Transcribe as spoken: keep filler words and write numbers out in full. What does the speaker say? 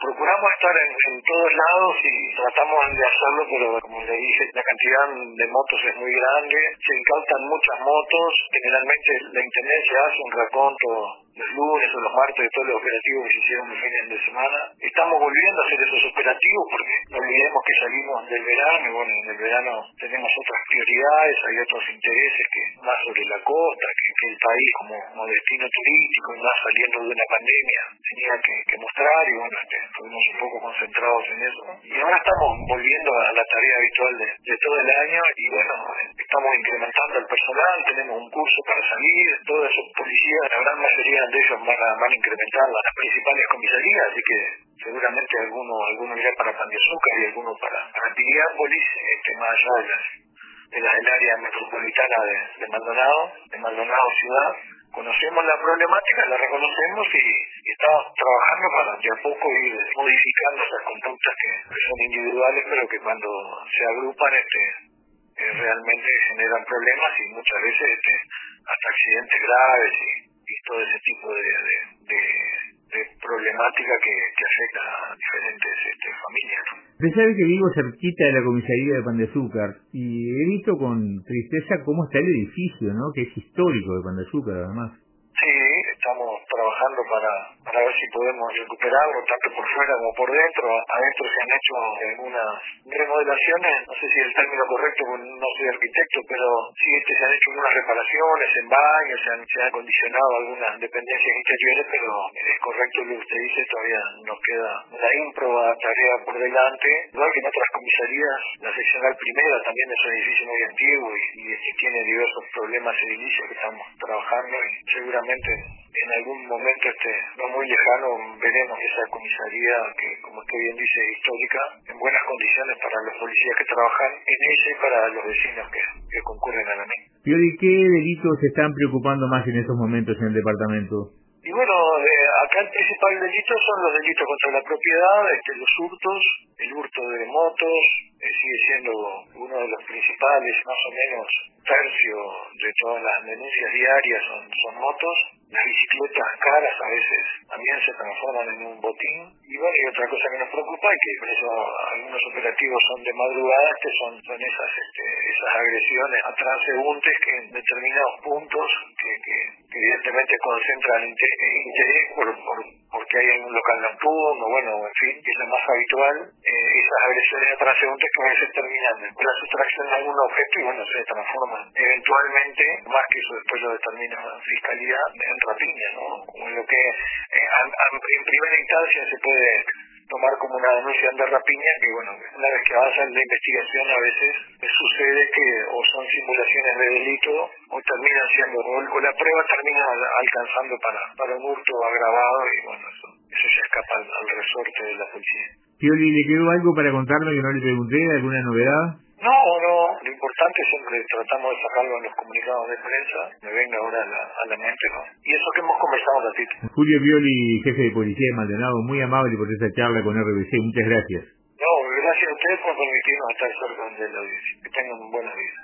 procuramos estar en, en todos lados y tratamos de hacerlo, pero como le dije, la cantidad de motos es muy grande, se incautan muchas motos, generalmente la Intendencia hace un raconto los lunes o los martes de todos los operativos que se hicieron los fines de semana. Estamos volviendo a hacer esos operativos porque no olvidemos que salimos del verano y bueno, en el verano tenemos otras prioridades, hay otros intereses que más sobre la costa, que, que el país como, como destino turístico y más saliendo de una pandemia tenía que, que mostrar y bueno, este, estuvimos un poco concentrados en eso. Y ahora estamos volviendo a la tarea habitual de, de todo el año y bueno, estamos incrementando el personal, tenemos un curso para salir, todos esos policías, la gran mayoría de ellos van a, van a incrementar las principales comisarías, así que seguramente alguno, alguno irá para Pan de Azúcar y alguno para, para Piriápolis, este, más allá de las, de las del área metropolitana de, de Maldonado, de Maldonado ciudad. Conocemos la problemática, la reconocemos y, y estamos trabajando para de a poco ir modificando esas conductas que, que son individuales, pero que cuando se agrupan este, eh, realmente generan problemas y muchas veces este, hasta accidentes graves y, y todo ese tipo de, de, de, de problemática que, que afecta a diferentes este, familias. Usted sabe que vivo cerquita de la comisaría de Pan de Azúcar y he visto con tristeza cómo está el edificio, ¿no? Que es histórico de Pan de Azúcar, además. Sí, estamos trabajando para, para ver si podemos recuperarlo, tanto por fuera como por dentro. Adentro se han hecho algunas remodelaciones, no sé si es el término correcto, porque no soy arquitecto, pero sí este, se han hecho unas reparaciones en baños, se han, se han acondicionado algunas dependencias interiores, pero es correcto lo que usted dice, todavía nos queda una ímproba tarea por delante. Igual que en otras comisarías, la seccional primera también es un edificio muy antiguo y, y, y tiene diversos problemas edilicios que estamos trabajando y seguramente en algún momento este no muy lejano veremos esa comisaría que, como usted bien dice, es histórica, en buenas condiciones para los policías que trabajan en ella y para los vecinos que, que concurren a la misma. Pioli, ¿qué delitos se están preocupando más en estos momentos en el departamento? Y bueno, eh, acá el principal delito son los delitos contra la propiedad, este, los hurtos, el hurto de motos, eh, sigue siendo uno de los principales, más o menos tercio de todas las denuncias diarias son, son motos. Las bicicletas caras a veces también se transforman en un botín. Y bueno, y otra cosa que nos preocupa y que por eso algunos operativos son de madrugada, que son, son esas este, esas agresiones a transeúntes que en determinados puntos que, que, que evidentemente concentran interés, interés por, por, porque hay un local nocturno, bueno, en fin, que es lo más habitual, eh, esas agresiones a transeúntes que a veces terminan en la sustracción de algún objeto y bueno, se transforman eventualmente, más que eso después lo determina la fiscalía, en rapiña, ¿no? Como lo que eh, a, a, en primera instancia se puede tomar como una denuncia de rapiña, que bueno, una vez que avanza en la investigación a veces sucede que o son simulaciones de delito o terminan siendo, o, o la prueba termina alcanzando para, para un hurto agravado y bueno, eso, eso ya escapa al, al resorte de la policía. Pioli, ¿le quedó algo para contarme que no le pregunté? ¿Alguna novedad? No, no, lo importante siempre tratamos de sacarlo en los comunicados de prensa, me venga ahora a la, a la mente, ¿no? Y eso que hemos conversado un ratito. Julio Pioli, jefe de policía de Maldonado, muy amable por esta charla con R B C, muchas gracias. No, gracias a ustedes por permitirnos estar cerca de la audiencia. Que tengan un buen día.